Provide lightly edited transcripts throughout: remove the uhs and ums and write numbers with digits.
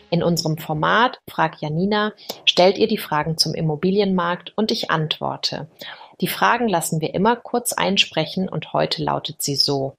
In unserem Format Frag Janina stellt ihr die Fragen zum Immobilienmarkt und ich antworte. Die Fragen lassen wir immer kurz einsprechen und heute lautet sie so.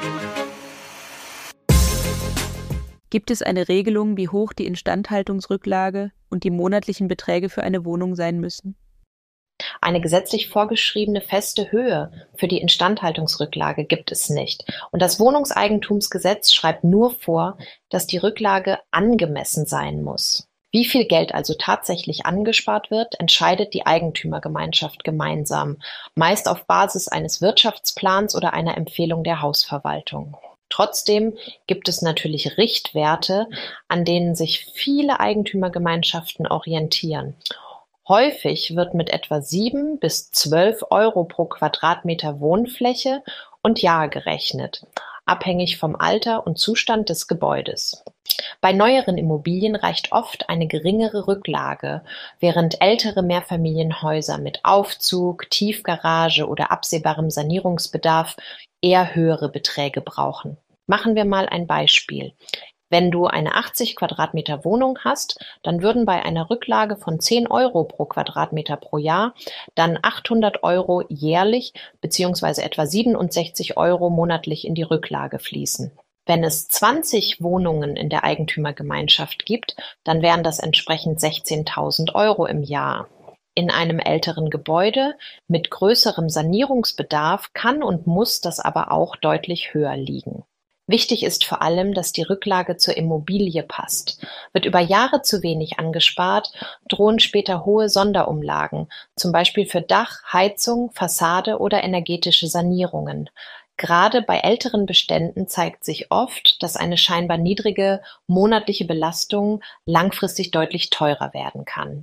Gibt es eine Regelung, wie hoch die Instandhaltungsrücklage und die monatlichen Beträge für eine Wohnung sein müssen? Eine gesetzlich vorgeschriebene feste Höhe für die Instandhaltungsrücklage gibt es nicht. Und das Wohnungseigentumsgesetz schreibt nur vor, dass die Rücklage angemessen sein muss. Wie viel Geld also tatsächlich angespart wird, entscheidet die Eigentümergemeinschaft gemeinsam, meist auf Basis eines Wirtschaftsplans oder einer Empfehlung der Hausverwaltung. Trotzdem gibt es natürlich Richtwerte, an denen sich viele Eigentümergemeinschaften orientieren. Häufig wird mit etwa 7 bis 12 Euro pro Quadratmeter Wohnfläche und Jahr gerechnet, abhängig vom Alter und Zustand des Gebäudes. Bei neueren Immobilien reicht oft eine geringere Rücklage, während ältere Mehrfamilienhäuser mit Aufzug, Tiefgarage oder absehbarem Sanierungsbedarf eher höhere Beträge brauchen. Machen wir mal ein Beispiel. Wenn du eine 80 Quadratmeter Wohnung hast, dann würden bei einer Rücklage von 10 Euro pro Quadratmeter pro Jahr dann 800 Euro jährlich bzw. etwa 67 Euro monatlich in die Rücklage fließen. Wenn es 20 Wohnungen in der Eigentümergemeinschaft gibt, dann wären das entsprechend 16.000 Euro im Jahr. In einem älteren Gebäude mit größerem Sanierungsbedarf kann und muss das aber auch deutlich höher liegen. Wichtig ist vor allem, dass die Rücklage zur Immobilie passt. Wird über Jahre zu wenig angespart, drohen später hohe Sonderumlagen, zum Beispiel für Dach, Heizung, Fassade oder energetische Sanierungen. Gerade bei älteren Beständen zeigt sich oft, dass eine scheinbar niedrige monatliche Belastung langfristig deutlich teurer werden kann.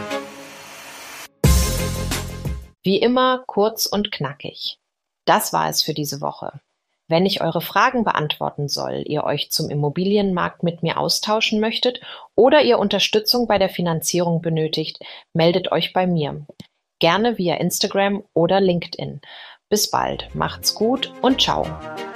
Wie immer kurz und knackig. Das war es für diese Woche. Wenn ich eure Fragen beantworten soll, ihr euch zum Immobilienmarkt mit mir austauschen möchtet oder ihr Unterstützung bei der Finanzierung benötigt, meldet euch bei mir. Gerne via Instagram oder LinkedIn. Bis bald, macht's gut und ciao.